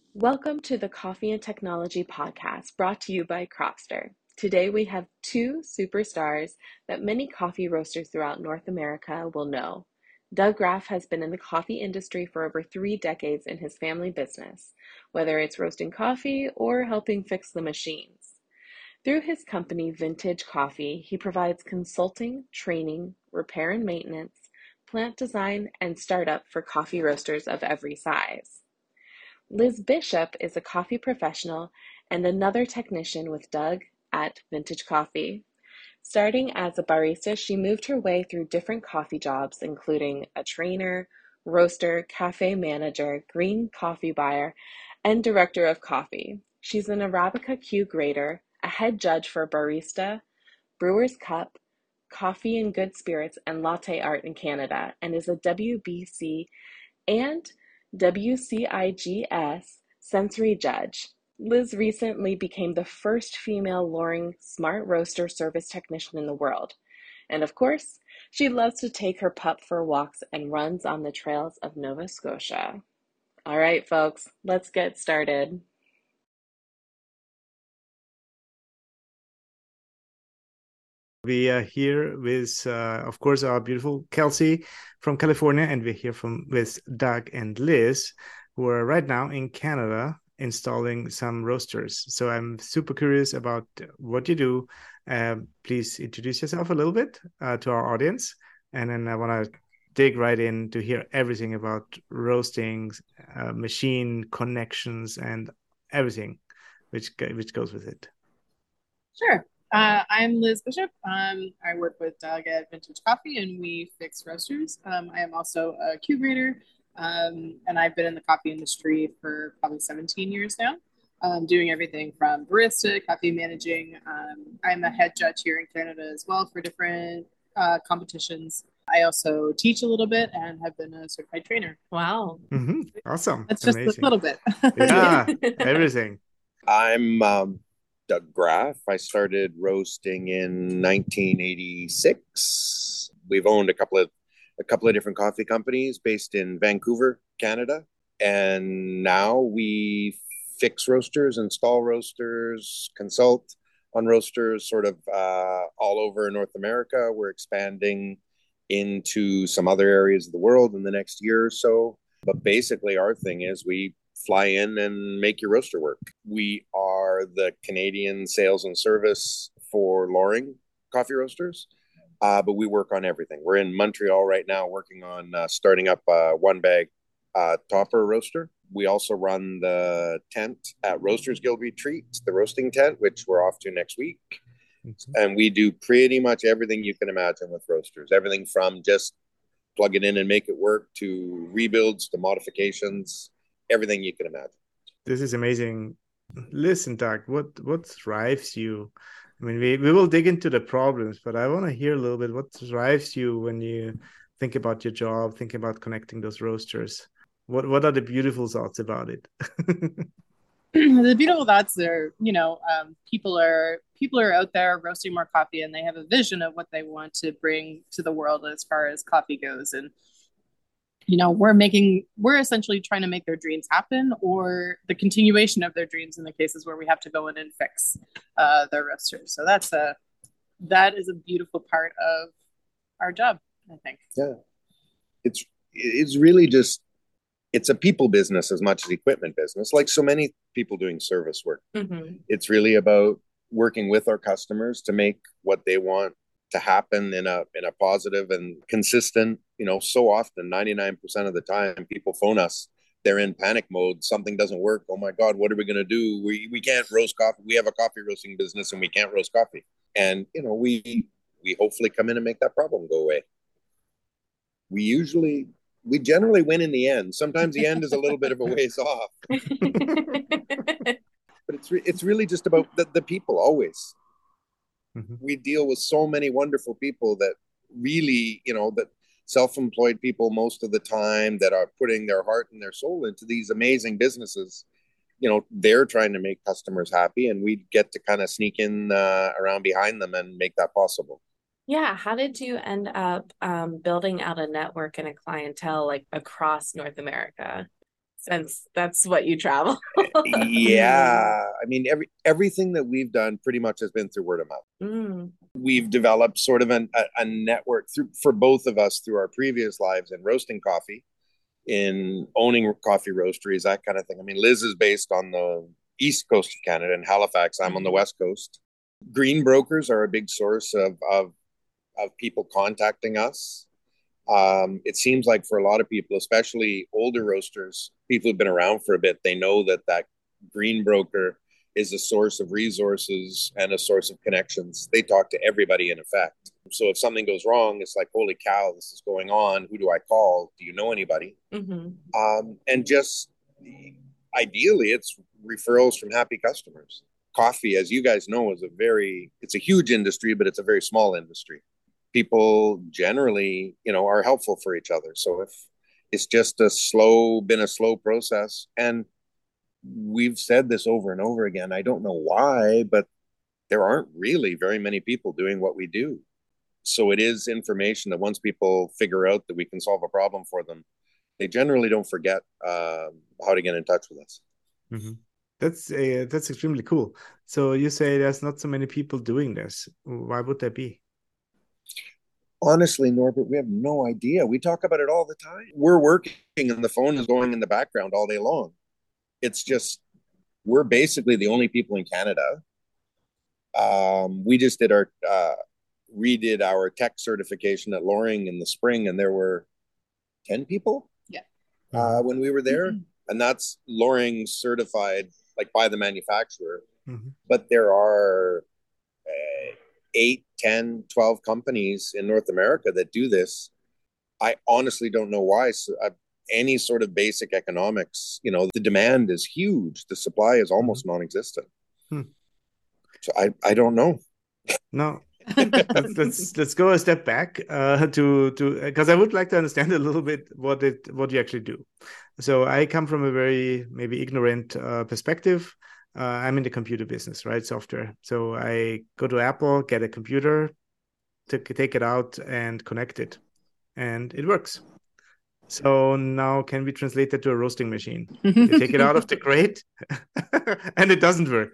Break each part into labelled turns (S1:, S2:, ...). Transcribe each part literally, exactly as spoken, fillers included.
S1: Welcome to the Coffee and Technology podcast brought to you by Cropster. Today we have two superstars that many coffee roasters throughout North America will know. Doug Graff has been in the coffee industry for over three decades in his family business, whether it's roasting coffee or helping fix the machines. Through his company, Vintage Coffee, he provides consulting, training, repair and maintenance, plant design, and startup for coffee roasters of every size. Liz Bishop is a coffee professional and another technician with Doug at Vintage Coffee. Starting as a barista, she moved her way through different coffee jobs, including a trainer, roaster, cafe manager, green coffee buyer, and director of coffee. She's an Arabica Q grader, a head judge for Barista, Brewer's Cup, Coffee and Good Spirits, and Latte Art in Canada, and is a W B C and W C I G S sensory judge. Liz recently became the first female Loring Smart Roaster service technician in the world. And of course, she loves to take her pup for walks and runs on the trails of Nova Scotia. All right, folks, let's get started.
S2: We are here with, uh, of course, our beautiful Kelsey from California, and we're here from with Doug and Liz, who are right now in Canada installing some roasters. So I'm super curious about what you do. Um, please introduce yourself a little bit uh, to our audience, and then I want to dig right in to hear everything about roasting, uh, machine connections, and everything which which goes with it.
S3: Sure. Uh, I'm Liz Bishop. Um, I work with Doug at Vintage Coffee, and we fix roasters. Um, I am also a Q grader, um, and I've been in the coffee industry for probably seventeen years now, um, doing everything from barista, coffee managing. Um, I'm a head judge here in Canada as well for different uh, competitions. I also teach a little bit and have been a certified trainer.
S1: Wow.
S2: Mm-hmm. Awesome.
S3: That's just
S2: Amazing.
S3: a little bit.
S2: Yeah, everything.
S4: I'm um, Doug Graff. I started roasting in nineteen eighty-six. We've owned a couple of a couple of different coffee companies based in Vancouver, Canada, and now we fix roasters, install roasters, consult on roasters, sort of uh, all over North America. We're expanding into some other areas of the world in the next year or so. But basically, our thing is we fly in and make your roaster work. We are the Canadian sales and service for Loring coffee roasters, uh, but we work on everything. We're in Montreal right now working on uh, starting up a one bag uh, topper roaster. We also run the tent at Roasters Guild Retreat, the roasting tent, which we're off to next week. Mm-hmm. And we do pretty much everything you can imagine with roasters, everything from just plug it in and make it work to rebuilds to modifications, everything you can imagine.
S2: This is amazing. Listen, Doug, what what drives you? I mean, we, we will dig into the problems, but I want to hear a little bit what drives you when you think about your job, think about connecting those roasters. What what are the beautiful thoughts about it?
S3: The beautiful thoughts are, you know, um, people are people are out there roasting more coffee, and they have a vision of what they want to bring to the world as far as coffee goes. And you know, we're making we're essentially trying to make their dreams happen, or the continuation of their dreams in the cases where we have to go in and fix uh, their roasters. So that's a that is a beautiful part of our job, I think.
S4: Yeah, it's it's really just it's a people business as much as equipment business, like so many people doing service work. Mm-hmm. It's really about working with our customers to make what they want to happen in a in a positive and consistent. You know, so often, ninety-nine percent of the time, people phone us. They're in panic mode. Something doesn't work. Oh my God, what are we going to do? We we can't roast coffee. We have a coffee roasting business and we can't roast coffee. And, you know, we we hopefully come in and make that problem go away. We usually... we generally win in the end. Sometimes the end is a little bit of a ways off. But it's re- it's really just about the, the people always. Mm-hmm. We deal with so many wonderful people that really, you know, that self-employed people most of the time that are putting their heart and their soul into these amazing businesses. You know, they're trying to make customers happy, and we get to kind of sneak in uh, around behind them and make that possible.
S1: Yeah, how did you end up um, building out a network and a clientele like across North America? Since that's what you travel.
S4: Yeah. I mean, every everything that we've done pretty much has been through word of mouth.
S1: Mm.
S4: We've developed sort of an, a, a network through for both of us through our previous lives in roasting coffee, in owning coffee roasteries, that kind of thing. I mean, Liz is based on the east coast of Canada in Halifax. I'm on the west coast. Green brokers are a big source of of, of people contacting us. Um, it seems like for a lot of people, especially older roasters, people who've been around for a bit, they know that that green broker is a source of resources and a source of connections. They talk to everybody in effect. So if something goes wrong, it's like, holy cow, this is going on. Who do I call? Do you know anybody?
S1: Mm-hmm.
S4: Um, and just ideally, it's referrals from happy customers. Coffee, as you guys know, is a very, it's a huge industry, but it's a very small industry. People generally, you know, are helpful for each other. So if it's just a slow, been a slow process, and we've said this over and over again, I don't know why, but there aren't really very many people doing what we do. So it is information that once people figure out that we can solve a problem for them, they generally don't forget uh, how to get in touch with us.
S2: Mm-hmm. That's uh, that's extremely cool. So you say there's not so many people doing this. Why would that be?
S4: Honestly, Norbert, we have no idea. We talk about it all the time. We're working and the phone is going in the background all day long. It's just, we're basically the only people in Canada. Um, we just did our, uh, redid our tech certification at Loring in the spring, and there were ten people
S3: yeah.
S4: uh, when we were there.
S3: Mm-hmm.
S4: And that's Loring certified, like by the manufacturer.
S2: Mm-hmm.
S4: But there are uh, eight, ten, twelve companies in North America that do this. I honestly don't know why. So, uh, any sort of basic economics, you know, the demand is huge. The supply is almost mm-hmm. non-existent. Hmm. So I, I don't know.
S2: No, let's, let's let's go a step back uh, to to because I would like to understand a little bit what it what you actually do. So I come from a very maybe ignorant uh, perspective. Uh, I'm in the computer business, right? Software. So I go to Apple, get a computer, to take it out and connect it, and it works. So now can we translate that to a roasting machine? You take it out of the crate and it doesn't work.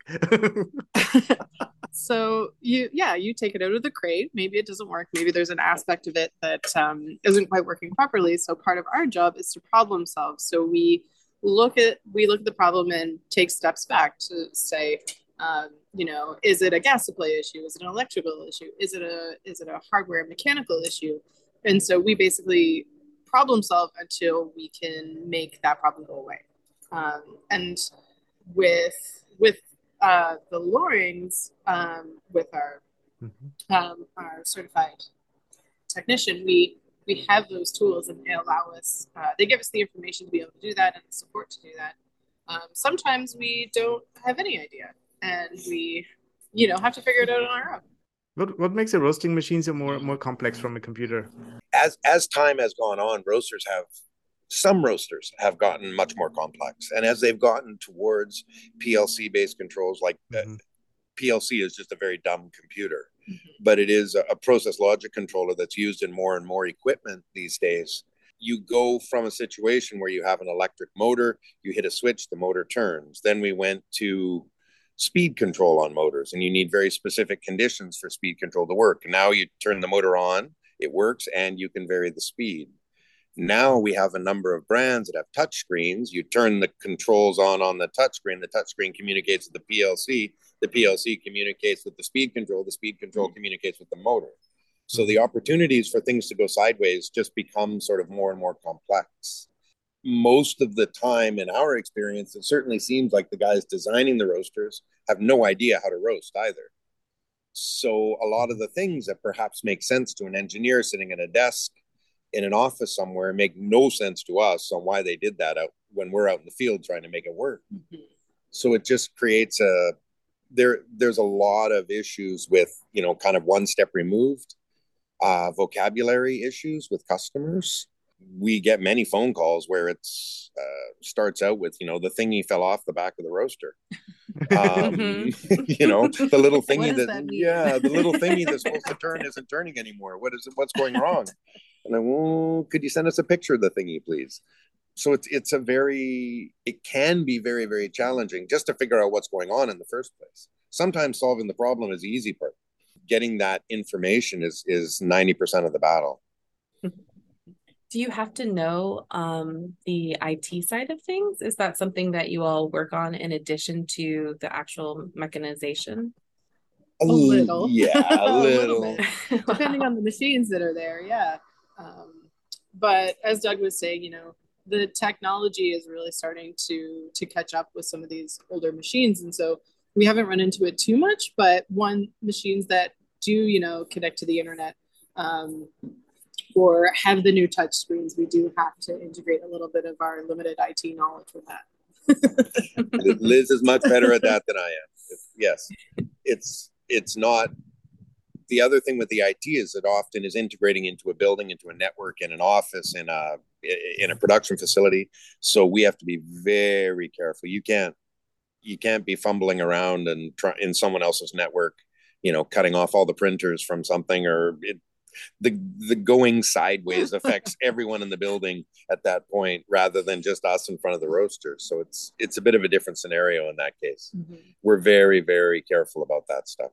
S3: So you, yeah, you take it out of the crate. Maybe it doesn't work. Maybe there's an aspect of it that um, isn't quite working properly. So part of our job is to problem solve. So we look at we look at the problem and take steps back to say, um, you know, is it a gas supply issue? Is it an electrical issue? Is it a is it a hardware mechanical issue? And so we basically problem solve until we can make that problem go away. Um, and with with uh, the Lorings, um, with our mm-hmm. um, our certified technician, we we have those tools and they allow us. Uh, they give us the information to be able to do that and the support to do that. Um, sometimes we don't have any idea, and we, you know, have to figure it out on our own.
S2: What what makes a roasting machine so more more complex from a computer?
S4: As as time has gone on, roasters have some roasters have gotten much more complex, and as they've gotten towards P L C-based controls, like mm-hmm. uh, P L C is just a very dumb computer, mm-hmm. but it is a, a process logic controller that's used in more and more equipment these days. You go from a situation where you have an electric motor, you hit a switch, the motor turns. Then we went to speed control on motors, and you need very specific conditions for speed control to work. And now you turn the motor on, it works, and you can vary the speed. Now we have a number of brands that have touch screens. You turn the controls on on the touch screen. The touch screen communicates with the P L C. The P L C communicates with the speed control. The speed control mm-hmm. communicates with the motor. So the opportunities for things to go sideways just become sort of more and more complex. Most of the time in our experience, it certainly seems like the guys designing the roasters have no idea how to roast either. So a lot of the things that perhaps make sense to an engineer sitting at a desk in an office somewhere make no sense to us on why they did that out when we're out in the field trying to make it work. Mm-hmm. So it just creates a, there, there's a lot of issues with, you know, kind of one step removed, uh, vocabulary issues with customers. We get many phone calls where it's uh, starts out with, you know, the thingy fell off the back of the roaster. Um, you know, the little thingy that, that yeah, the little thingy that's supposed to turn isn't turning anymore. What is it? What's going wrong? And I, well, could you send us a picture of the thingy, please? So it's it's a very, it can be very, very challenging just to figure out what's going on in the first place. Sometimes solving the problem is the easy part. Getting that information is is ninety percent of the battle.
S1: Do you have to know um, the I T side of things? Is that something that you all work on in addition to the actual mechanization?
S3: A little.
S4: Yeah, a
S3: a
S4: little.
S3: little bit, depending
S1: Wow.
S3: on the machines that are there. Yeah. Um, but as Doug was saying, you know, the technology is really starting to to catch up with some of these older machines, and so we haven't run into it too much. But one machines that do, you know, connect to the internet, um, or have the new touch screens, we do have to integrate a little bit of our limited I T knowledge with that.
S4: Liz is much better at that than I am. Yes, it's it's not. The other thing with the I T is it often is integrating into a building, into a network, in an office, in a in a production facility. So we have to be very careful. You can't you can't be fumbling around and try in someone else's network, you know, cutting off all the printers from something, or it, the the going sideways affects everyone in the building at that point, rather than just us in front of the roasters. So it's it's a bit of a different scenario in that case. Mm-hmm. We're very, very careful about that stuff.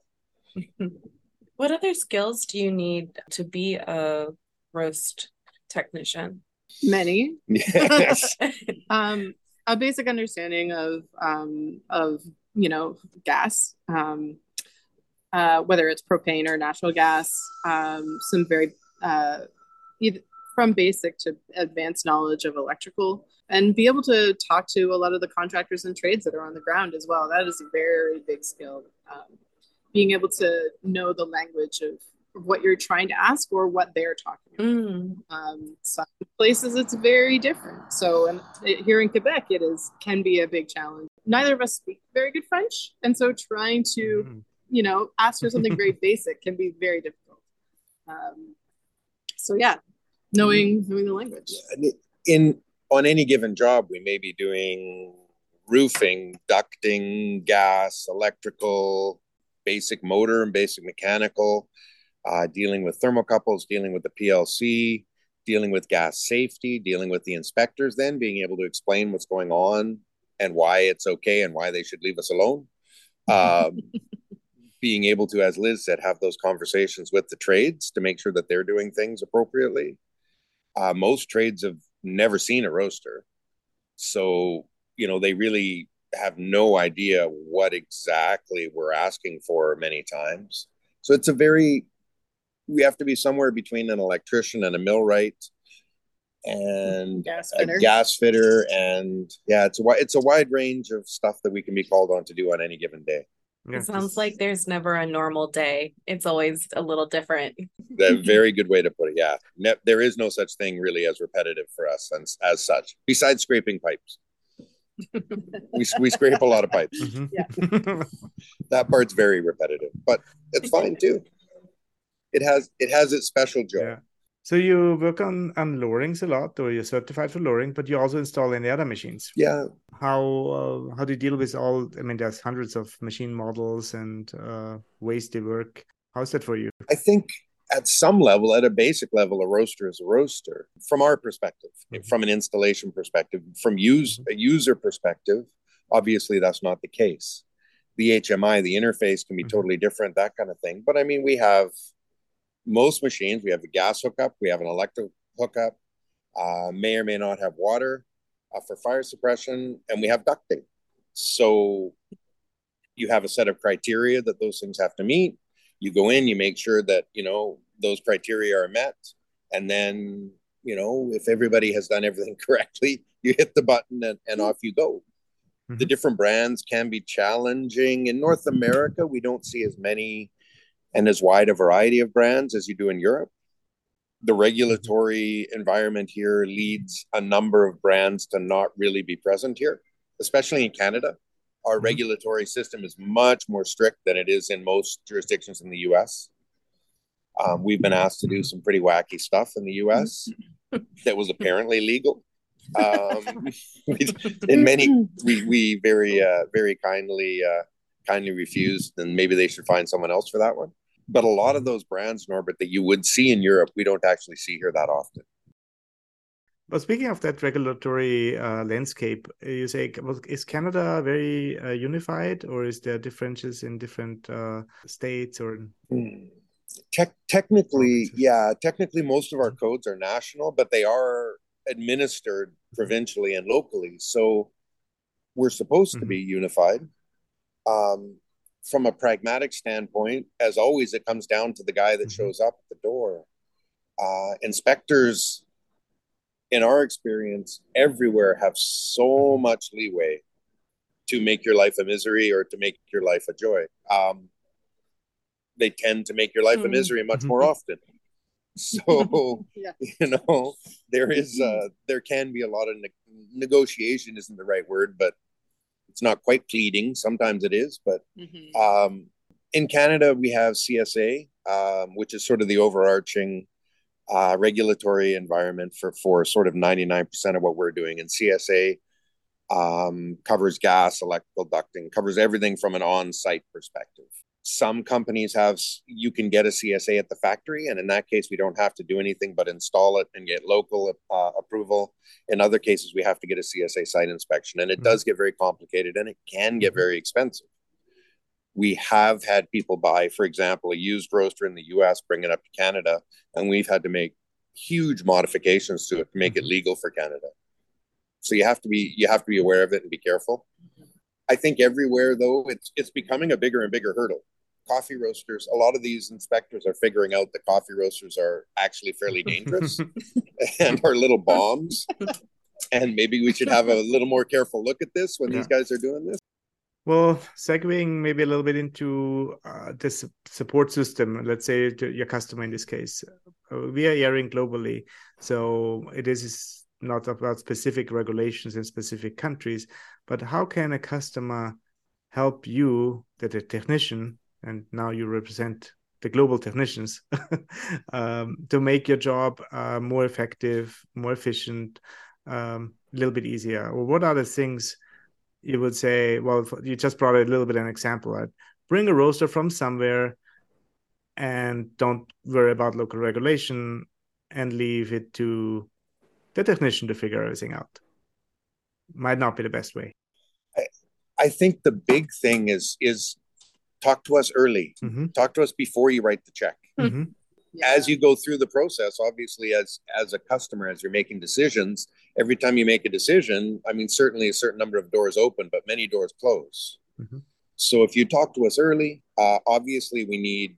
S1: What other skills do you need to be a roast technician?
S3: Many.
S4: Yes.
S3: um, a basic understanding of um, of you know gas, um, uh, whether it's propane or natural gas. Um, some very uh, either from basic to advanced knowledge of electrical, and be able to talk to a lot of the contractors and trades that are on the ground as well. That is a very big skill. Um, being able to know the language of what you're trying to ask or what they're talking about. Mm. Um, some places it's very different. So and it, here in Quebec, it is can be a big challenge. Neither of us speak very good French, and so trying to, mm. you know, ask for something very basic can be very difficult. Um, so yeah, knowing knowing the language.
S4: In on any given job, we may be doing roofing, ducting, gas, electrical, basic motor and basic mechanical, uh, dealing with thermocouples, dealing with the P L C, dealing with gas safety, dealing with the inspectors, then being able to explain what's going on and why it's okay and why they should leave us alone. Um, being able to, as Liz said, have those conversations with the trades to make sure that they're doing things appropriately. Uh, most trades have never seen a roaster. So, you know, they really have no idea what exactly we're asking for many times. So it's a very, we have to be somewhere between an electrician and a millwright and
S3: gas
S4: a gas fitter. And yeah, it's a, it's a wide range of stuff that we can be called on to do on any given day.
S1: Yeah, it sounds like there's never a normal day. It's always a little different.
S4: A very good way to put it. Yeah. Ne- there is no such thing really as repetitive for us as, as such, besides scraping pipes. we, we scrape a lot of pipes. Mm-hmm. Yeah. That part's very repetitive, but it's fine too. It has it has its special joy.
S2: Yeah. So you work on, on lowerings a lot, or you're certified for lowering, but you also install any other machines.
S4: Yeah.
S2: How uh, how do you deal with all, I mean, there's hundreds of machine models and uh, ways they work. How's that for you?
S4: I think at some level, at a basic level, a roaster is a roaster. From our perspective, mm-hmm. from an installation perspective, from use, mm-hmm. a user perspective, obviously that's not the case. The H M I, the interface can be mm-hmm. totally different, that kind of thing. But I mean, we have most machines, we have a gas hookup, we have an electric hookup, uh, may or may not have water uh, for fire suppression, and we have ducting. So you have a set of criteria that those things have to meet. You go in, you make sure that, you know, those criteria are met. And then, you know, if everybody has done everything correctly, you hit the button and, and off you go. Mm-hmm. The different brands can be challenging. In North America, we don't see as many and as wide a variety of brands as you do in Europe. The regulatory environment here leads a number of brands to not really be present here, especially in Canada. Our mm-hmm. regulatory system is much more strict than it is in most jurisdictions in the U S. Um, we've been asked to do some pretty wacky stuff in the U S that was apparently legal. Um, we, in many, we we very uh, very kindly uh, kindly refused, and maybe they should find someone else for that one. But a lot of those brands, Norbert, that you would see in Europe, we don't actually see here that often.
S2: But speaking of that regulatory uh, landscape, you say, well, is Canada very uh, unified, or is there differences in different uh, states or
S4: Hmm. Te- technically,
S2: provinces?
S4: yeah, technically most of our codes are national, but they are administered provincially and locally. So we're supposed to be
S2: Mm-hmm.
S4: unified. Um, from a pragmatic standpoint, as always, it comes down to the guy that
S2: Mm-hmm.
S4: shows up at the door. Uh, inspectors, in our experience, everywhere have so
S2: Mm-hmm.
S4: much leeway to make your life a misery or to make your life a joy. Um, they tend to make your life a misery much more
S2: Mm-hmm.
S4: often. So,
S3: Yeah.
S4: you know, there is, uh, there can be a lot of ne- negotiation, isn't the right word, but it's not quite pleading. Sometimes it is, but
S3: Mhm.
S4: um, in Canada, we have C S A, um, which is sort of the overarching uh, regulatory environment for, for sort of ninety-nine percent of what we're doing. And C S A um, covers gas, electrical ducting, covers everything from an on-site perspective. Some companies have, you can get a C S A at the factory, and in that case, we don't have to do anything but install it and get local uh, approval. In other cases, we have to get a C S A site inspection, and it
S2: Mm-hmm.
S4: does get very complicated, and it can get very expensive. We have had people buy, for example, a used roaster in the U S, bring it up to Canada, and we've had to make huge modifications to it to make
S2: Mm-hmm.
S4: it legal for Canada. So you have to be you have to be aware of it and be careful. I think everywhere, though, it's it's becoming a bigger and bigger hurdle. Coffee roasters, a lot of these inspectors are figuring out that coffee roasters are actually fairly dangerous and are little bombs. And maybe we should have a little more careful look at this when
S2: Yeah.
S4: these guys are doing this.
S2: Well, segueing maybe a little bit into uh, this support system, let's say to your customer in this case, uh, we are airing globally, so it is not about specific regulations in specific countries, but how can a customer help you, that a technician, and now you represent the global technicians, um, to make your job uh, more effective, more efficient, um, a little bit easier? Or what are the things you would say? Well, you just brought a little bit of an example. Right? Bring a roaster from somewhere and don't worry about local regulation and leave it to the technician to figure everything out. Might not be the best way.
S4: I, I think the big thing is is talk to us early.
S2: Mm-hmm.
S4: Talk to us before you write the check.
S2: Mm-hmm.
S3: Yeah.
S4: As you go through the process, obviously, as as a customer, as you're making decisions, every time you make a decision, I mean, certainly a certain number of doors open, but many doors close.
S2: Mm-hmm.
S4: So if you talk to us early, uh, obviously we need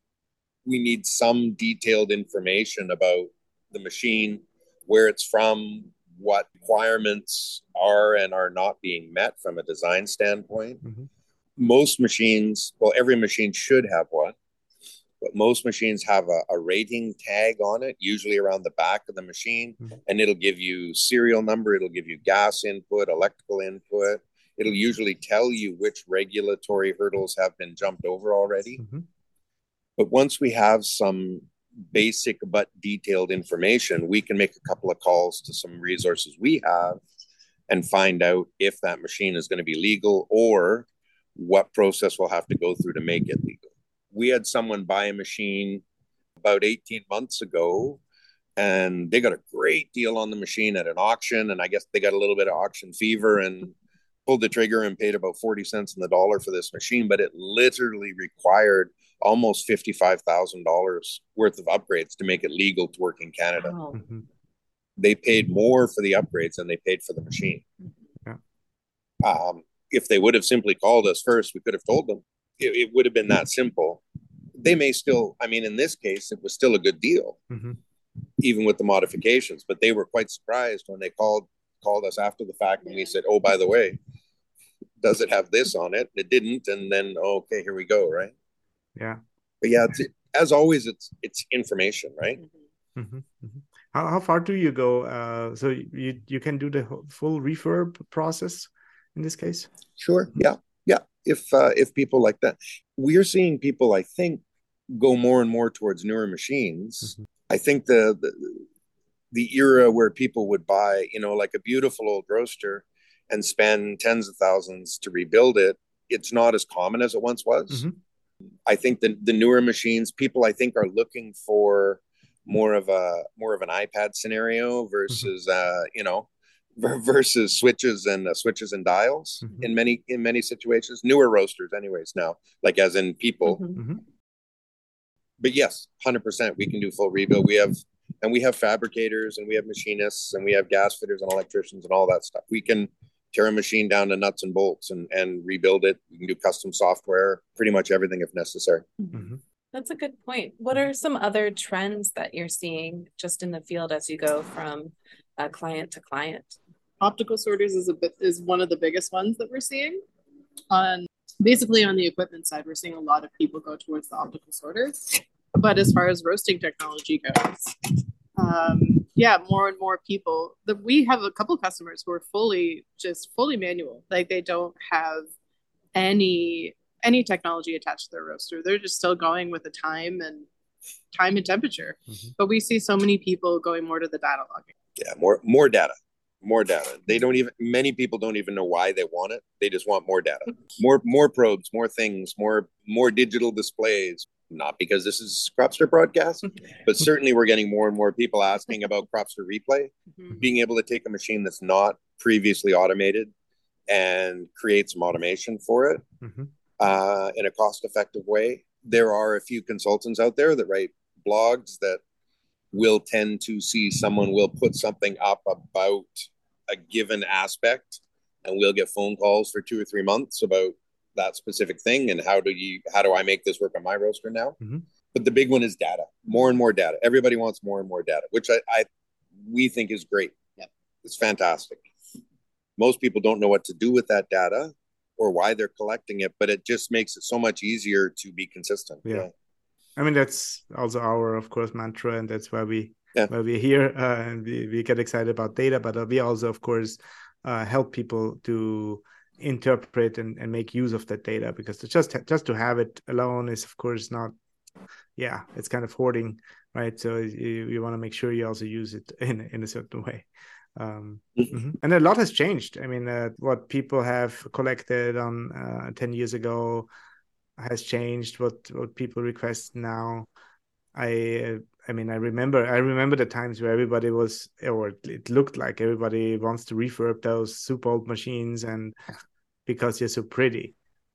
S4: we need some detailed information about the machine, where it's from, what requirements are and are not being met from a design standpoint.
S2: Mm-hmm.
S4: Most machines, well, every machine should have one, but most machines have a, a rating tag on it, usually around the back of the machine,
S2: mm-hmm.
S4: and it'll give you serial number, it'll give you gas input, electrical input. It'll usually tell you which regulatory hurdles have been jumped over already.
S2: Mm-hmm.
S4: But once we have some basic but detailed information, we can make a couple of calls to some resources we have and find out if that machine is going to be legal or what process we'll have to go through to make it legal. We had someone buy a machine about eighteen months ago, and they got a great deal on the machine at an auction. And I guess they got a little bit of auction fever and pulled the trigger and paid about forty cents on the dollar for this machine. But it literally required almost fifty-five thousand dollars worth of upgrades to make it legal to work in Canada.
S1: Wow.
S2: Mm-hmm.
S4: They paid more for the upgrades than they paid for the machine.
S2: Yeah.
S4: Um, if they would have simply called us first, we could have told them. It, it would have been that simple. They may still, I mean, in this case, it was still a good deal,
S2: Mm-hmm.
S4: even with the modifications. But they were quite surprised when they called called us after the fact, and we said, "Oh, by the way, does it have this on it?" It didn't, and then oh, okay, here we go, right?
S2: Yeah.
S4: But yeah, it's, as always, it's it's information, right?
S2: Mm-hmm. Mm-hmm. How how far do you go? Uh, so you you can do the full refurb process in this case?
S4: Sure. Yeah. Yeah. If uh, if people like that, we're seeing people, I think, go more and more towards newer machines.
S2: Mm-hmm.
S4: I think the, the the era where people would buy, you know, like a beautiful old roaster and spend tens of thousands to rebuild it, it's not as common as it once was.
S2: Mm-hmm.
S4: I think the the newer machines, people I think are looking for more of a more of an iPad scenario versus uh, you know versus switches and uh, switches and dials mm-hmm. in many in many situations. Newer roasters, anyways, now, like as in people. Mm-hmm. But yes, one hundred percent, we can do full rebuild. We have and we have fabricators and we have machinists and we have gas fitters and electricians and all that stuff. We can tear a machine down to nuts and bolts and, and rebuild it. We can do custom software, pretty much everything if necessary.
S1: Mm-hmm. That's a good point. What are some other trends that you're seeing just in the field as you go from uh, client to client?
S3: Optical sorters is a bit is one of the biggest ones that we're seeing. On basically on the equipment side, we're seeing a lot of people go towards the optical sorters. But as far as roasting technology goes, um, yeah, more and more people. The, we have a couple of customers who are fully just fully manual. Like they don't have any any technology attached to their roaster. They're just still going with the time and time and temperature. Mm-hmm. But we see so many people going more to the data logging.
S4: Yeah, more more data. More data. They don't even, many people don't even know why they want it. They just want more data, more, more probes, more things, more, more digital displays. Not because this is Cropster broadcast, but certainly we're getting more and more people asking about Cropster Replay, mm-hmm. being able to take a machine that's not previously automated and create some automation for it mm-hmm. uh, in a cost-effective way. There are a few consultants out there that write blogs that will tend to see someone will put something up about a given aspect and we'll get phone calls for two or three months about that specific thing and how do you how do I make this work on my roaster now. Mm-hmm. But the big one is data, more and more data. Everybody wants more and more data, which I, I we think is great. Yeah, it's fantastic. Most people don't know what to do with that data or why they're collecting it, but it just makes it so much easier to be consistent.
S2: Yeah, yeah. I mean, that's also our, of course, mantra, and that's why we
S4: yeah.
S2: why we're here, uh, and we, we get excited about data. But we also, of course, uh, help people to interpret and, and make use of that data, because to just just to have it alone is, of course, not. Yeah, it's kind of hoarding, right? So you, you want to make sure you also use it in in a certain way. Um, mm-hmm. And a lot has changed. I mean, uh, what people have collected on uh, ten years ago has changed. What what people request now. I I mean I remember I remember the times where everybody was, or it looked like everybody wants to refurb those super old machines, and because they're so pretty.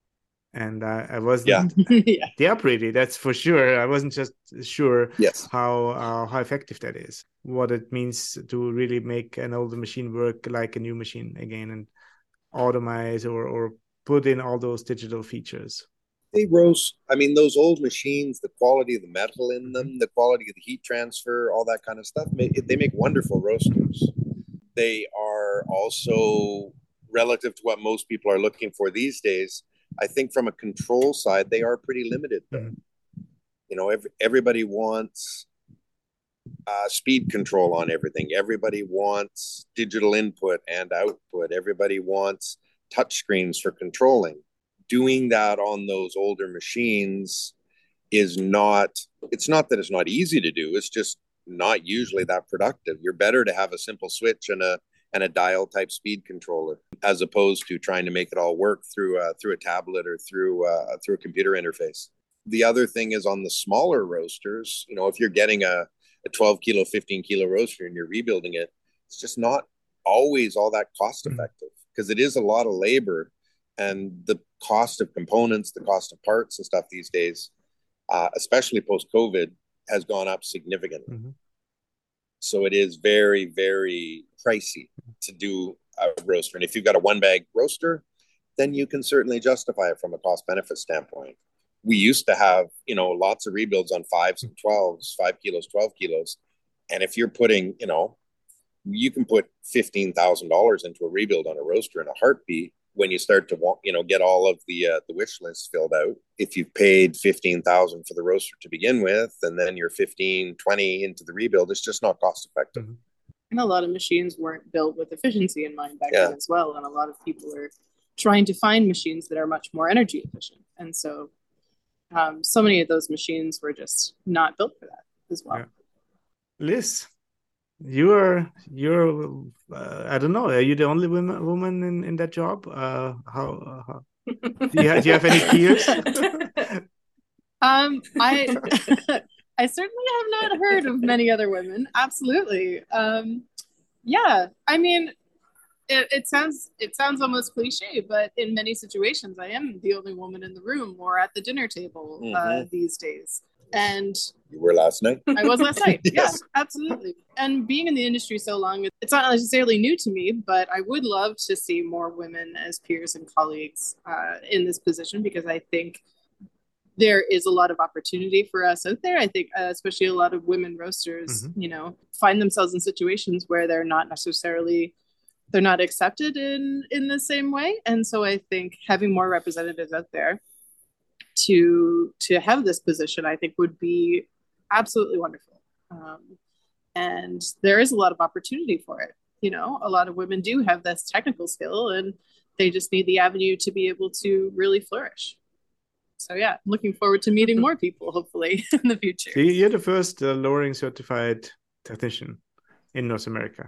S2: And I, I wasn't
S4: yeah.
S3: yeah.
S2: They are pretty, that's for sure. I wasn't just sure
S4: yes.
S2: how uh, how effective that is, what it means to really make an older machine work like a new machine again, and automate or or put in all those digital features.
S4: They roast, I mean, those old machines, the quality of the metal in them, the quality of the heat transfer, all that kind of stuff, they make wonderful roasters. They are also, relative to what most people are looking for these days, I think from a control side, they are pretty limited. Mm-hmm. You know, every, everybody wants uh, speed control on everything. Everybody wants digital input and output. Everybody wants touch screens for controlling. Doing that on those older machines is not, it's not that it's not easy to do, it's just not usually that productive. You're better to have a simple switch and a and a dial type speed controller, as opposed to trying to make it all work through a, through a tablet or through uh, through a computer interface. The other thing is on the smaller roasters, you know, if you're getting a, a twelve kilo, fifteen kilo roaster and you're rebuilding it, it's just not always all that cost effective, because it is a lot of labor. And the cost of components, the cost of parts and stuff these days, uh, especially post-COVID, has gone up significantly. Mm-hmm. So it is very, very pricey to do a roaster. And if you've got a one-bag roaster, then you can certainly justify it from a cost-benefit standpoint. We used to have, you know, lots of rebuilds on fives and twelves, five kilos, twelve kilos. And if you're putting, you know, you can put fifteen thousand dollars into a rebuild on a roaster in a heartbeat. When you start to want, you know, get all of the uh, the wish list filled out, if you've paid fifteen thousand dollars for the roaster to begin with, and then you're fifteen, twenty into the rebuild, it's just not cost effective.
S3: Mm-hmm. And a lot of machines weren't built with efficiency in mind back yeah. then as well. And a lot of people are trying to find machines that are much more energy efficient. And so, um, so many of those machines were just not built for that as well.
S2: Yeah. Liz, You're, you're. Uh, I don't know. Are you the only woman, woman in, in that job? Uh, how? Uh, how... Do, you have, do you have any peers?
S3: um, I, I certainly have not heard of many other women. Absolutely. Um, yeah, I mean, it, it sounds it sounds almost cliche, but in many situations, I am the only woman in the room or at the dinner table uh,
S4: Mhm.
S3: these days. And
S4: You were last night.
S3: I was last night. Yeah,
S4: Yes.
S3: absolutely. And being in the industry so long, it's not necessarily new to me, but I would love to see more women as peers and colleagues uh, in this position because I think there is a lot of opportunity for us out there. I think, uh, especially a lot of women roasters,
S2: Mhm.
S3: you know, find themselves in situations where they're not necessarily they're not accepted in in the same way. And so I think having more representatives out there to to have this position, I think would be absolutely wonderful. Um, and there is a lot of opportunity for it. You know, a lot of women do have this technical skill, and they just need the avenue to be able to really flourish. So yeah, I'm looking forward to meeting more people, hopefully, in the future.
S2: So you're the first uh, lowering certified technician in North America.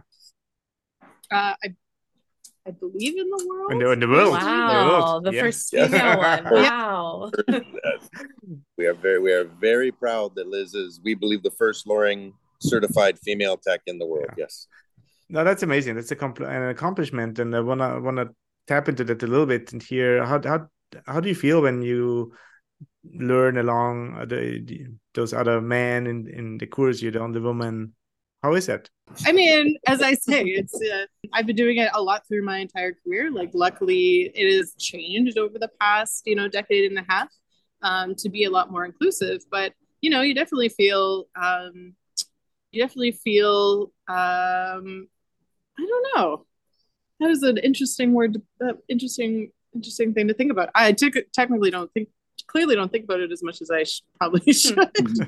S3: Uh, I I believe in the world.
S2: In the, in the world.
S1: Wow,
S2: The, world.
S1: the
S2: Yes.
S1: first
S2: Yes.
S1: female one.
S4: Yeah.
S1: Wow.
S4: We are very we are very proud that Liz is, we believe, the first lowering certified female tech in the world.
S2: Yeah.
S4: Yes.
S2: No, that's amazing. That's a compl- an accomplishment, and I wanna wanna tap into that a little bit and hear how how how do you feel when you learn along the, the those other men in in the course you done, the woman. How is that?
S3: I mean, as I say, it's uh, I've been doing it a lot through my entire career. Like, luckily, it has changed over the past, you know, decade and a half um, to be a lot more inclusive. But you know, you definitely feel, um, you definitely feel, um, I don't know. That is an interesting word, uh, interesting, interesting thing to think about. I t- technically don't think, clearly don't think about it as much as I sh- probably should.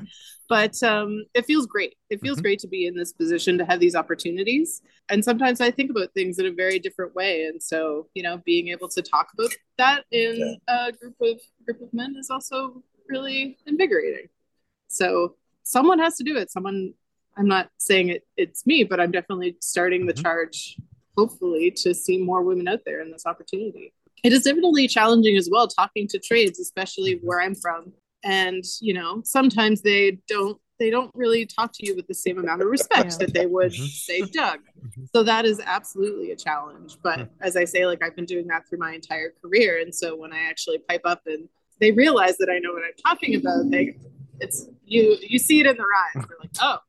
S3: But um, it feels great. It feels
S2: Mhm.
S3: great to be in this position, to have these opportunities. And sometimes I think about things in a very different way. And so, you know, being able to talk about that in a group of group of men is also really invigorating. So someone has to do it. Someone, I'm not saying it, it's me, but I'm definitely starting the
S2: Mhm.
S3: charge, hopefully, to see more women out there in this opportunity. It is definitely challenging as well, talking to trades, especially where I'm from. And, you know, sometimes they don't they don't really talk to you with the same amount of respect
S1: Yeah.
S3: that they would
S2: Mhm.
S3: say Doug.
S2: Mhm.
S3: So that is absolutely a challenge. But
S2: Mhm.
S3: as I say, like, I've been doing that through my entire career. And so when I actually pipe up and they realize that I know what I'm talking about, they it's you you see it in their eyes. They're like, oh,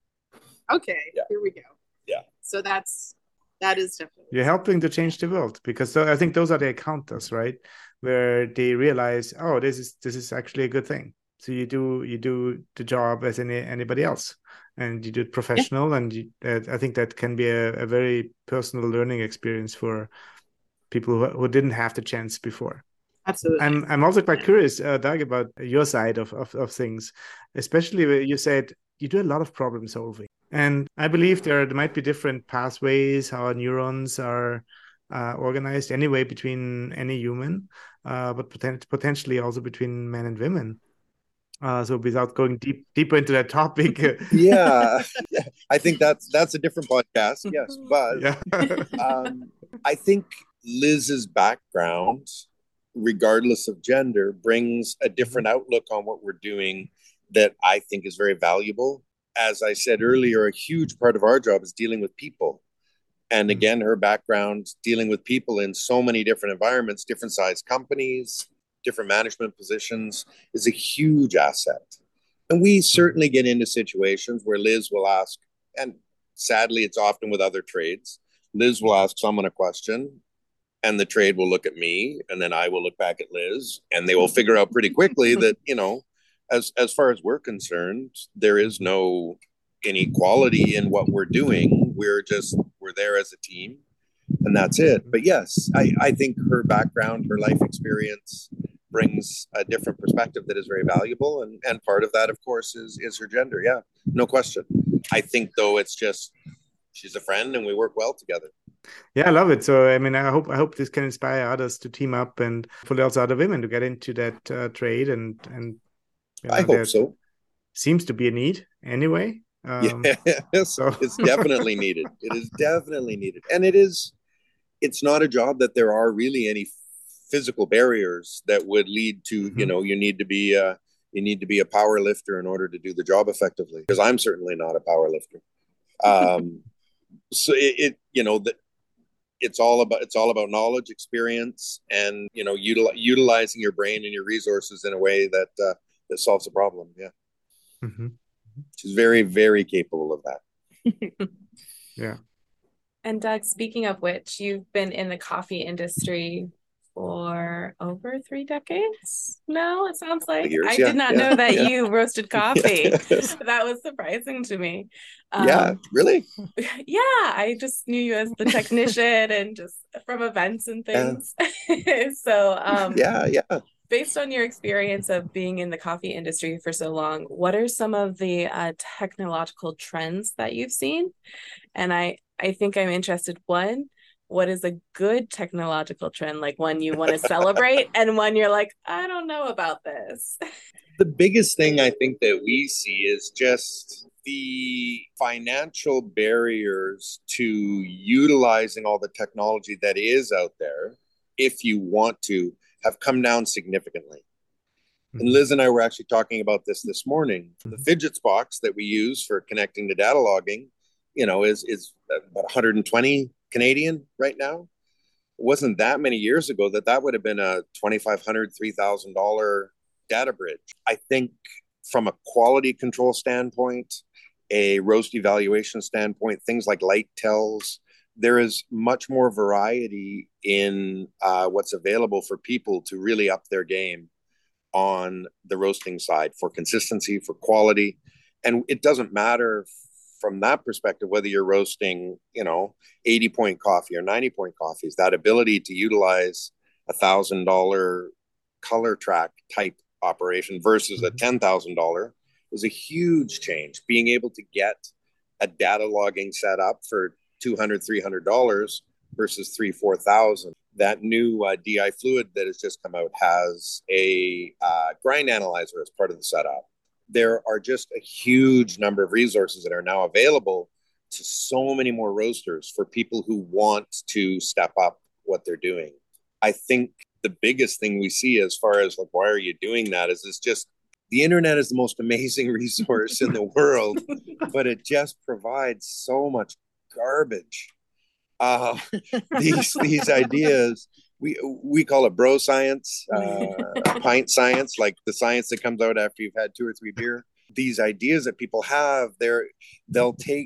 S3: okay,
S4: Yeah.
S3: here we go.
S4: Yeah.
S3: So that's that is definitely
S2: You're helping to change the world, because I think those are the accountants, right? Where they realize, oh, this is this is actually a good thing. So you do you do the job as any anybody else, and you do it professional. Yeah. And you, uh, I think that can be a, a very personal learning experience for people who, who didn't have the chance before.
S3: Absolutely.
S2: I'm I'm also quite curious, uh, Doug, about your side of, of of things, especially where you said you do a lot of problem solving. And I believe there, there might be different pathways, how our neurons are uh, organized anyway between any human, uh, but poten- potentially also between men and women. Uh, so without going deep deeper into that topic.
S4: yeah. yeah, I think that's that's a different podcast. Yes, but
S2: yeah.
S4: um, I think Liz's background, regardless of gender, brings a different outlook on what we're doing that I think is very valuable. As I said earlier, a huge part of our job is dealing with people. And again, her background dealing with people in so many different environments, different size companies, different management positions, is a huge asset. And we certainly get into situations where Liz will ask, and sadly, it's often with other trades, Liz will ask someone a question, and the trade will look at me, and then I will look back at Liz, and they will figure out pretty quickly that, you know, as as far as we're concerned, there is no inequality in what we're doing. We're just, we're there as a team, and that's it. But yes, I, I think her background, her life experience brings a different perspective that is very valuable. And, and part of that, of course, is, is her gender. Yeah, no question. I think, though, it's just, she's a friend and we work well together.
S2: Yeah, I love it. So, I mean, I hope I hope this can inspire others to team up, and hopefully also other women to get into that uh, trade. And and
S4: you know, I hope so.
S2: Seems to be a need anyway.
S4: Um, yes, so. It's definitely needed. It is definitely needed, and it is. It's not a job that there are really any physical barriers that would lead to. Mm-hmm. You know, you need to be. Uh, You need to be a power lifter in order to do the job effectively, because I'm certainly not a power lifter. Um, so it, it, you know, that it's all about, it's all about knowledge, experience, and, you know, util- utilizing your brain and your resources in a way that, uh, that solves a problem. Yeah.
S2: Mm-hmm.
S4: She's very, very capable of that.
S2: Yeah.
S1: And Doug, speaking of which, you've been in the coffee industry for over three decades now, it sounds like.
S4: Years,
S1: I
S4: yeah,
S1: did not
S4: yeah,
S1: know that
S4: yeah.
S1: you roasted coffee.
S4: Yeah.
S1: That was surprising to me. Um,
S4: Yeah, really?
S1: Yeah, I just knew you as the technician and just from events and things. Yeah. So, um,
S4: Yeah, yeah.
S1: based on your experience of being in the coffee industry for so long, what are some of the uh, technological trends that you've seen? And I, I think I'm interested, one, what is a good technological trend, like one you want to celebrate and one you're like, I don't know about this?
S4: The biggest thing I think that we see is just the financial barriers to utilizing all the technology that is out there, if you want to, have come down significantly. Mm-hmm. And Liz and I were actually talking about this this morning. Mm-hmm. The Fidgets box that we use for connecting to data logging, you know, is is about one hundred twenty Canadian right now. It wasn't that many years ago that that would have been a twenty-five hundred dollars, three thousand dollars data bridge. I think from a quality control standpoint, a roast evaluation standpoint, things like light tells, there is much more variety in uh, what's available for people to really up their game on the roasting side for consistency, for quality. And it doesn't matter from that perspective whether you're roasting, you know, eighty point coffee or ninety point coffees. That ability to utilize a thousand dollar color track type operation versus mm-hmm. a ten thousand dollars is a huge change. Being able to get a data logging set up for two hundred dollars, three hundred dollars versus three, four thousand. That new uh, D I fluid that has just come out has a uh, grind analyzer as part of the setup. There are just a huge number of resources that are now available to so many more roasters for people who want to step up what they're doing. I think the biggest thing we see as far as like, why are you doing that is it's just the internet is the most amazing resource in the world, but it just provides so much garbage. Uh, these these ideas, we we call it bro science, uh, pint science, like the science that comes out after you've had two or three beer. These ideas that people have, they're they'll take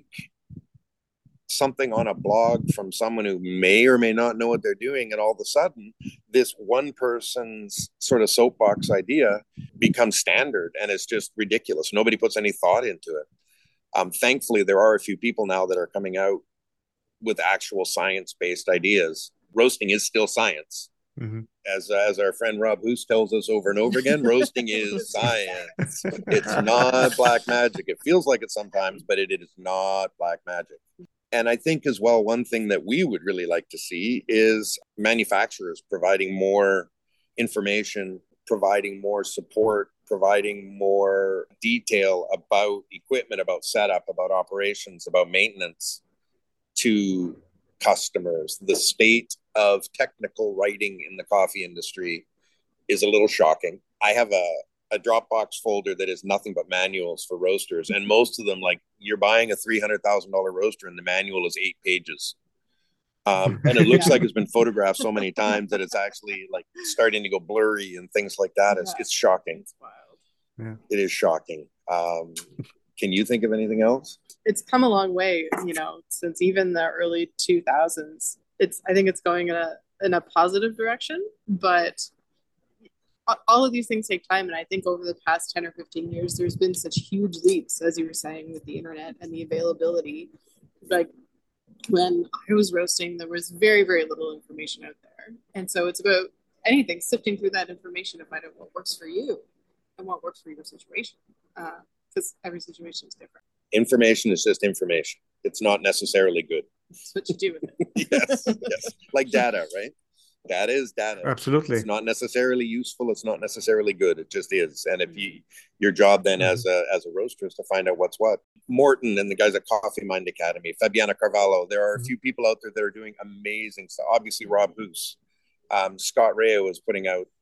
S4: something on a blog from someone who may or may not know what they're doing, and all of a sudden, this one person's sort of soapbox idea becomes standard, and it's just ridiculous. Nobody puts any thought into it. Um, thankfully, there are a few people now that are coming out with actual science-based ideas. Roasting is still science. Mm-hmm. As uh, as our friend Rob Hoos tells us over and over again, roasting is science. It's not black magic. It feels like it sometimes, but it, it is not black magic. And I think as well, one thing that we would really like to see is manufacturers providing more information, providing more support, providing more detail about equipment, about setup, about operations, about maintenance to customers. The state of technical writing in the coffee industry is a little shocking. I have a, a Dropbox folder that is nothing but manuals for roasters, and most of them, like, you're buying a three hundred thousand dollars roaster and the manual is eight pages. Um, and it looks yeah. like it's been photographed so many times that it's actually like starting to go blurry and things like that. It's, yeah. it's shocking. It's wild. Yeah. It is shocking. Um, can you think of anything else?
S3: It's come a long way, you know, since even the early two thousands. It's, I think it's going in a in a positive direction, but all of these things take time. And I think over the past ten or fifteen years, there's been such huge leaps, as you were saying, with the internet and the availability. Like when I was roasting, there was very, very little information out there. And so it's about anything, sifting through that information to find out what works for you and what works for your situation. Because uh, every situation is different.
S4: Information is just information. It's not necessarily good.
S3: That's what you do with it.
S4: yes, yes. Like data, right? Data is data.
S2: Absolutely.
S4: It's not necessarily useful. It's not necessarily good. It just is. And if you, your job then mm-hmm. as a as a roaster is to find out what's what. Morton and the guys at Coffee Mind Academy, Fabiana Carvalho, there are a few people out there that are doing amazing stuff. Obviously, Rob Hoos. Um, Scott Rao is putting out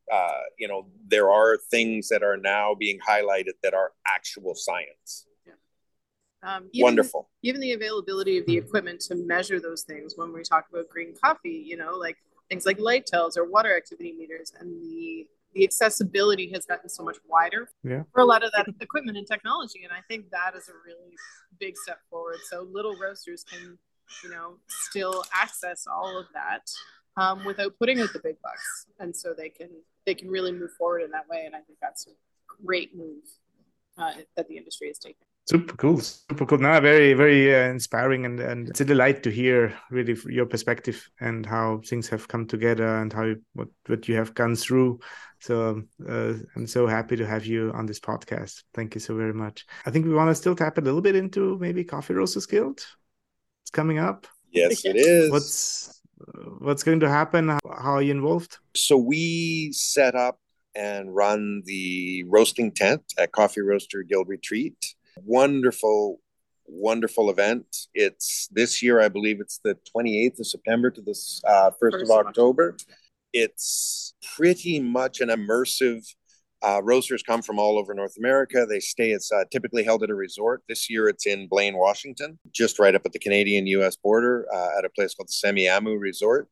S4: Uh, you know, there are things that are now being highlighted that are actual science.
S3: Um, even, Wonderful. Even the availability of the equipment to measure those things when we talk about green coffee, you know, like things like light tells or water activity meters, and the the accessibility has gotten so much wider
S2: yeah.
S3: for a lot of that equipment and technology. And I think that is a really big step forward. So little roasters can, you know, still access all of that um, without putting out the big bucks. And so they can they can really move forward in that way. And I think that's a great move uh, that the industry is taking.
S2: Super cool, super cool. No, very, very uh, inspiring, and, and it's a delight to hear really your perspective and how things have come together and how what what you have gone through. So uh, I'm so happy to have you on this podcast. Thank you so very much. I think we want to still tap a little bit into maybe Coffee Roasters Guild. It's coming up.
S4: Yes, it is.
S2: What's what's going to happen? How, how are you involved?
S4: So we set up and run the roasting tent at Coffee Roaster Guild Retreat. Wonderful, wonderful event. It's this year, I believe it's the twenty-eighth of September to the uh, first of October. It's pretty much an immersive, uh, roasters come from all over North America. They stay, it's uh, typically held at a resort. This year it's in Blaine, Washington, just right up at the Canadian U S border uh, at a place called the Semiahmoo Resort.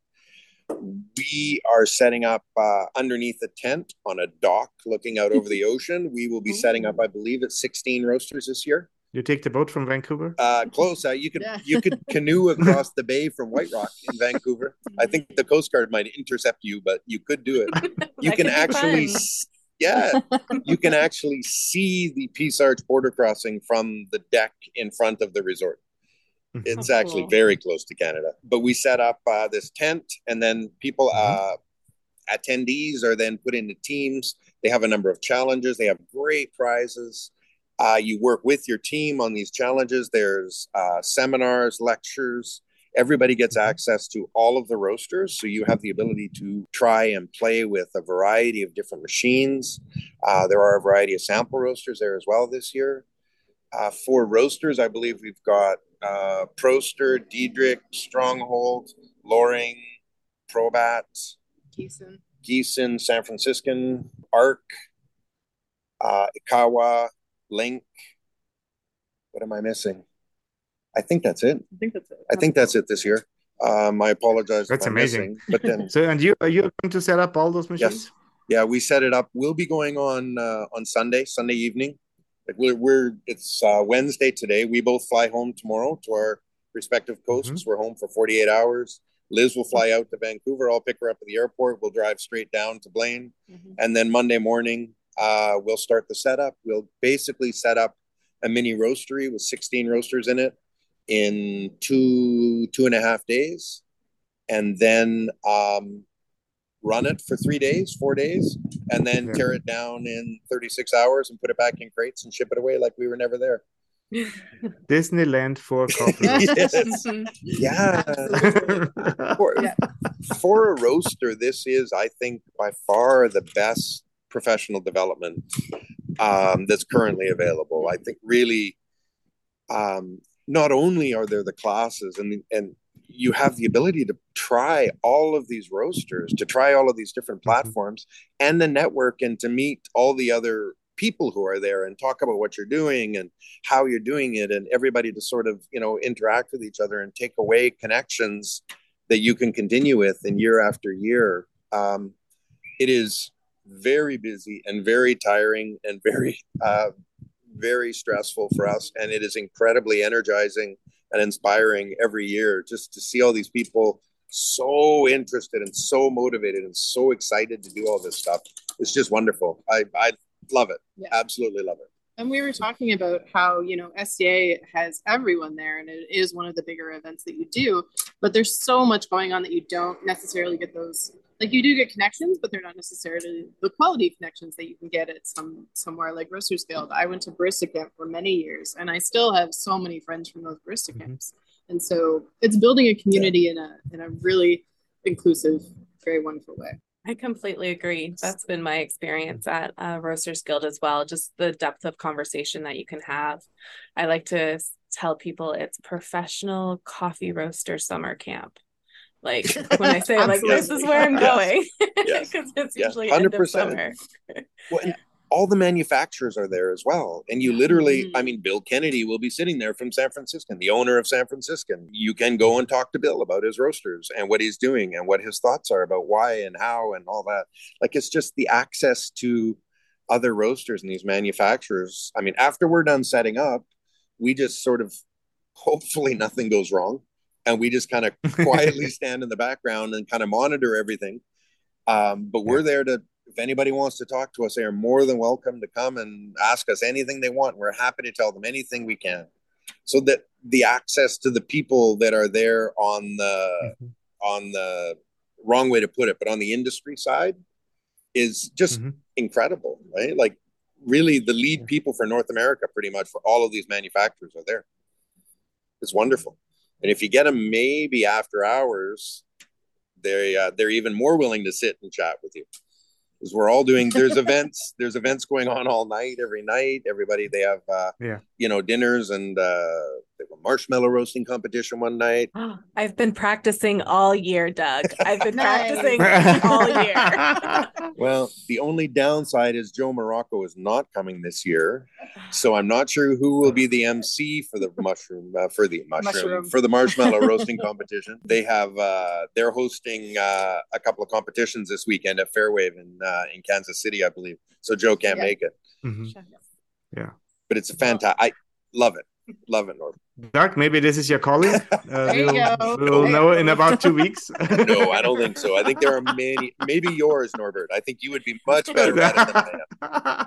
S4: We are setting up uh, underneath a tent on a dock looking out over the ocean. We will be setting up, I believe, it's sixteen roasters this year.
S2: You take the boat from Vancouver?
S4: Uh, close. Uh, you could yeah. you could canoe across the bay from White Rock in Vancouver. I think the Coast Guard might intercept you, but you could do it. You can actually, yeah, you can actually see the Peace Arch border crossing from the deck in front of the resort. It's oh, actually cool. Very close to Canada. But we set up uh, this tent, and then people, uh, attendees are then put into teams. They have a number of challenges. They have great prizes. Uh, you work with your team on these challenges. There's uh, seminars, lectures. Everybody gets access to all of the roasters. So you have the ability to try and play with a variety of different machines. Uh, there are a variety of sample roasters there as well this year. Uh, for roasters, I believe we've got uh, Proster, Diedrich, Stronghold, Loring, Probat,
S3: Gießen,
S4: Gießen, San Franciscan, Arc, uh, Ikawa, Link. What am I missing? I think that's it.
S3: I think that's it.
S4: I think that's it this year. Um, I apologize.
S2: That's
S4: if I'm
S2: amazing.
S4: Missing, but then,
S2: so, and you are you going to set up all those machines?
S4: Yes. Yeah, we set it up. We'll be going on uh, on Sunday, Sunday evening. Like we're, we're it's uh, Wednesday today. We both fly home tomorrow to our respective coasts. Mm-hmm. We're home for forty-eight hours. Liz will fly out to Vancouver. I'll pick her up at the airport. We'll drive straight down to Blaine. Mm-hmm. And then Monday morning, uh, we'll start the setup. We'll basically set up a mini roastery with sixteen roasters in it in two, two and a half days. And then um, run it for three days, four days, and then yeah. tear it down in thirty-six hours and put it back in crates and ship it away like we were never there.
S2: Disneyland for coffee.
S4: Yes. Yeah. for, yeah. For a roaster, this is, I think, by far the best professional development um, that's currently available. I think really, um, not only are there the classes and and you have the ability to try all of these roasters, to try all of these different platforms mm-hmm. and the network, and to meet all the other people who are there and talk about what you're doing and how you're doing it, and everybody to sort of, you know, interact with each other and take away connections that you can continue with in year after year. Um, it is very busy and very tiring and very, uh, very stressful for us. And it is incredibly energizing and inspiring every year just to see all these people so interested and so motivated and so excited to do all this stuff. It's just wonderful. I, I love it. Yeah. Absolutely love it.
S3: And we were talking about how, you know, S C A has everyone there, and it is one of the bigger events that you do, but there's so much going on that you don't necessarily get those, like you do get connections, but they're not necessarily the quality connections that you can get at some somewhere like Roasters Guild. I went to Barista Camp for many years, and I still have so many friends from those Barista mm-hmm. camps. And so it's building a community yeah. in a in a really inclusive, very wonderful way.
S1: I completely agree. That's been my experience at uh, Roasters Guild as well. Just the depth of conversation that you can have. I like to tell people it's professional coffee roaster summer camp. Like when I say like this is
S3: Absolutely.
S1: where I'm
S4: Yes.
S1: going,
S4: Yes.
S1: because it's
S4: Yeah,
S1: usually end of
S4: one hundred percent.
S1: summer.
S4: Well, and
S3: Yeah.
S4: all the manufacturers are there as well. And you literally, I
S3: Mhm.
S4: mean, Bill Kennedy will be sitting there from San Francisco, the owner of San Francisco. You can go and talk to Bill about his roasters and what he's doing and what his thoughts are about why and how and all that. Like, it's just the access to other roasters and these manufacturers. I mean, after we're done setting up, we just sort of, hopefully nothing goes wrong. And we just kind of quietly stand in the background and kind of monitor everything. Um, but we're
S2: Yeah.
S4: there to, if anybody wants to talk to us, they are more than welcome to come and ask us anything they want. We're happy to tell them anything we can. So that the access to the people that are there on the,
S2: Mhm.
S4: on the wrong way to put it, but on the industry side is just
S2: Mhm.
S4: incredible, right? Like really the lead
S2: Yeah.
S4: people for North America, pretty much for all of these manufacturers are there. It's wonderful. And if you get them maybe after hours, they uh, they're even more willing to sit and chat with you, because we're all doing there's events there's events going on all night, every night. Everybody, they have uh
S2: Yeah.
S4: you know dinners, and uh they have a marshmallow roasting competition one night.
S1: I've been practicing all year, Doug. I've been
S3: Nice.
S1: practicing all year.
S4: Well, the only downside is Joe Morocco is not coming this year, so I'm not sure who will be the M C for the mushroom uh, for the mushroom,
S3: Mushroom.
S4: for the marshmallow roasting competition. They have uh, they're hosting uh, a couple of competitions this weekend at Fairwave in uh, in Kansas City, I believe. So Joe can't
S3: Yeah.
S4: make it,
S2: Mhm. Yeah.
S4: but it's a fantastic. I love it, love it, North.
S2: Doug, maybe this is your calling. Uh,
S3: There
S2: we
S3: you
S2: will,
S3: go.
S2: we will
S3: There
S2: know
S3: you
S2: in
S3: go.
S2: about two weeks.
S4: No, I don't think so. I think there are many, maybe yours, Norbert. I think you would be much better at it than I am.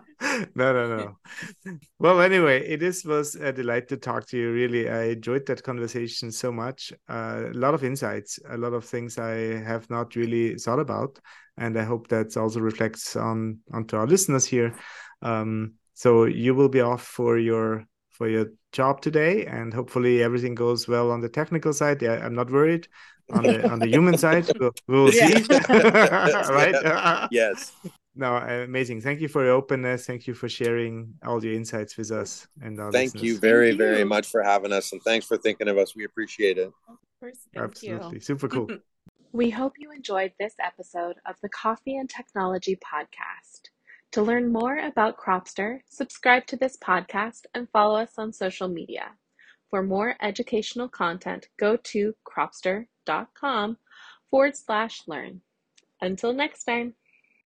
S2: No, no, no. Well, anyway, it is was a delight to talk to you. Really, I enjoyed that conversation so much. Uh, a lot of insights, a lot of things I have not really thought about, and I hope that also reflects on onto our listeners here. Um, so you will be off for your for your job today, and hopefully everything goes well on the technical side. Yeah, I'm not worried. On the on the human side, we'll, we'll
S3: Yeah.
S2: see. Right?
S4: Yes.
S2: No, amazing. Thank you for your openness. Thank you for sharing all your insights with us and our
S4: Thank
S2: listeners.
S4: you very,
S1: Thank
S4: very
S1: you.
S4: much for having us, and thanks for thinking of us. We appreciate it.
S1: Of course, thank
S2: Absolutely.
S1: you.
S2: Super cool.
S1: We hope you enjoyed this episode of the Coffee and Technology Podcast. To learn more about Cropster, subscribe to this podcast and follow us on social media. For more educational content, go to cropster.com forward slash learn. Until next time.